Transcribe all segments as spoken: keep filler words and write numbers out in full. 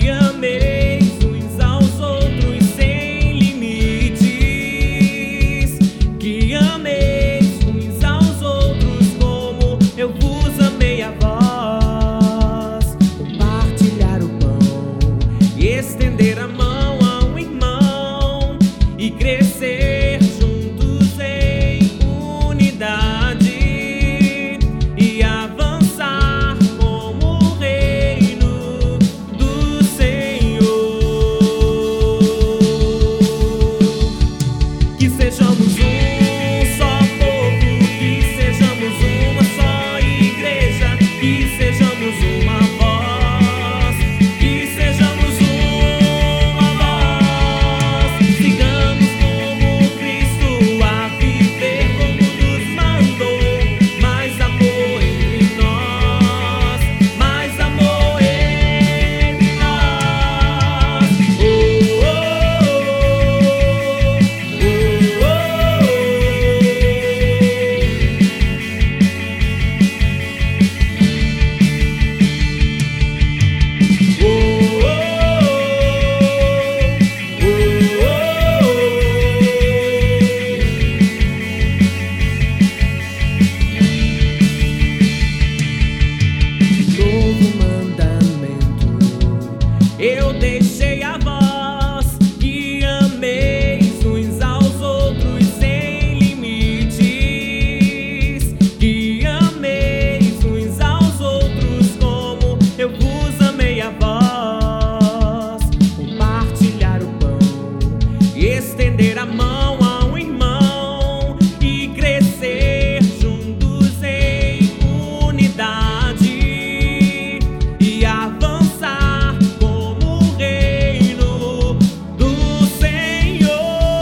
que ameis uns aos outros sem limites, que ameis uns aos outros como eu vos amei a vós. Compartilhar o pão e estender a mão a um irmão e crescer juntos em unidade e avançar como o reino do Senhor. Que sejamos um só povo, que sejamos uma só igreja, que sejamos uma voz, que sejamos uma voz. Sigamos como Cristo a viver como nos mandou. Mais amor entre nós, mais amor entre nós. Oh, oh, oh, novo mandamento eu deixei a vós, que ameis uns aos outros sem limites, que ameis uns aos outros como eu vos amei a vós. Compartilhar o pão e estender a mão a um irmão e crescer juntos em unidade e avançar como o reino do Senhor.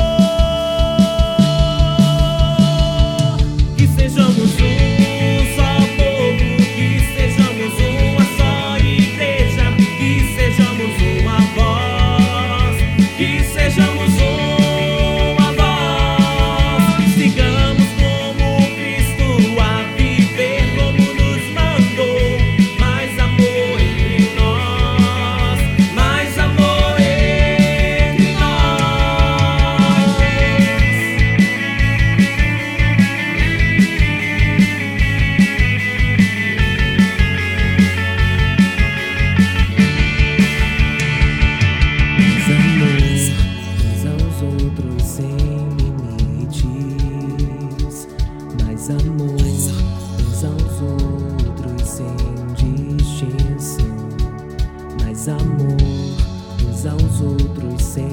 Que sejamos um só povo, que sejamos uma só igreja, que sejamos uma voz, que sejamos uma voz. Sigamos como Cristo a viver como nos mandou. Mais amor entre nós, mais amor entre nós. Mais amor uns aos outros sem limites, mais amor uns aos outros sem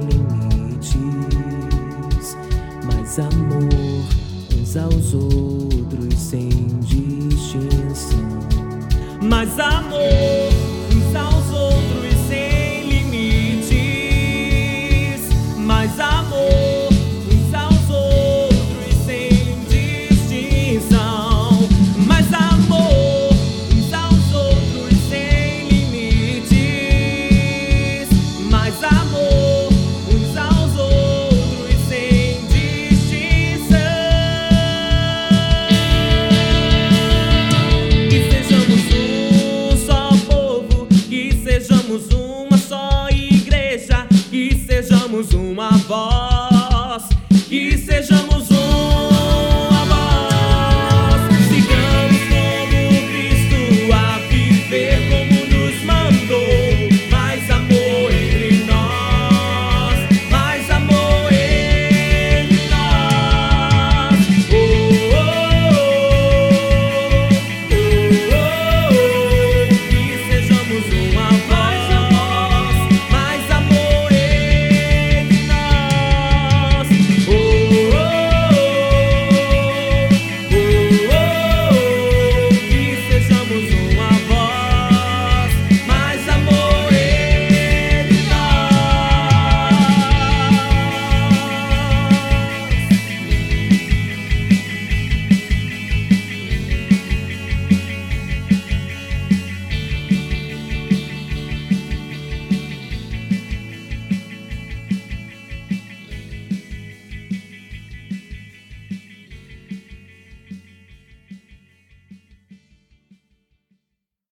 distinção, mais amor uns aos outros sem limites, mais amor uns aos outros sem limites, mais amor uns aos outros sem distinção, mais amor uns aos outros sem limites, mais amor uns aos outros sem distinção. Que sejamos um só povo, que sejamos um